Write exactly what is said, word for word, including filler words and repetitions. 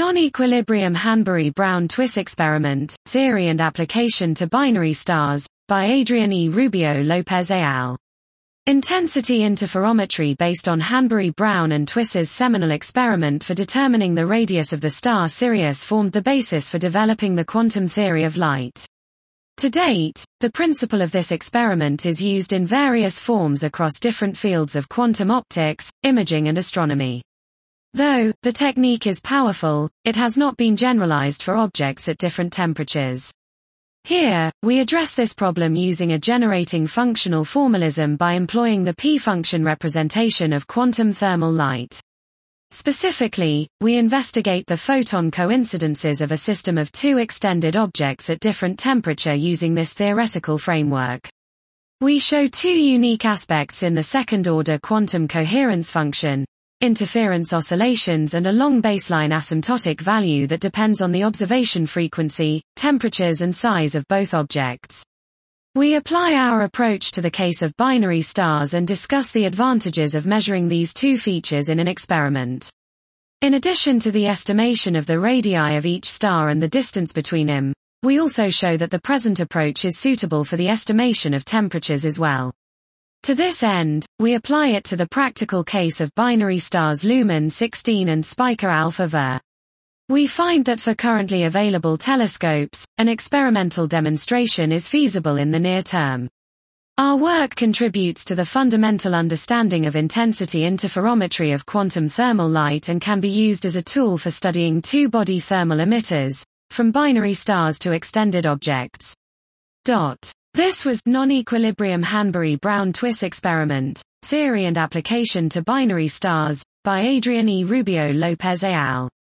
Non-equilibrium Hanbury-Brown Twiss experiment, theory and application to binary stars, by Adrian E. Rubio Lopez et al. Intensity interferometry based on Hanbury-Brown and Twiss's seminal experiment for determining the radius of the star Sirius formed the basis for developing the quantum theory of light. To date, the principle of this experiment is used in various forms across different fields of quantum optics, imaging and astronomy. Though the technique is powerful, it has not been generalized for objects at different temperatures. Here, we address this problem using a generating functional formalism by employing the p-function representation of quantum thermal light. Specifically, we investigate the photon coincidences of a system of two extended objects at different temperature using this theoretical framework. We show two unique aspects in the second-order quantum coherence function, interference oscillations and a long baseline asymptotic value that depends on the observation frequency, temperatures and size of both objects. We apply our approach to the case of binary stars and discuss the advantages of measuring these two features in an experiment. In addition to the estimation of the radii of each star and the distance between them, we also show that the present approach is suitable for the estimation of temperatures as well. To this end, we apply it to the practical case of binary stars Lumen sixteen and Spica Alpha Ver. We find that for currently available telescopes, an experimental demonstration is feasible in the near term. Our work contributes to the fundamental understanding of intensity interferometry of quantum thermal light and can be used as a tool for studying two-body thermal emitters, from binary stars to extended objects. Dot. This was Non-Equilibrium Hanbury-Brown Twiss Experiment, Theory and Application to Binary Stars, by Adrian E. Rubio Lopez et al.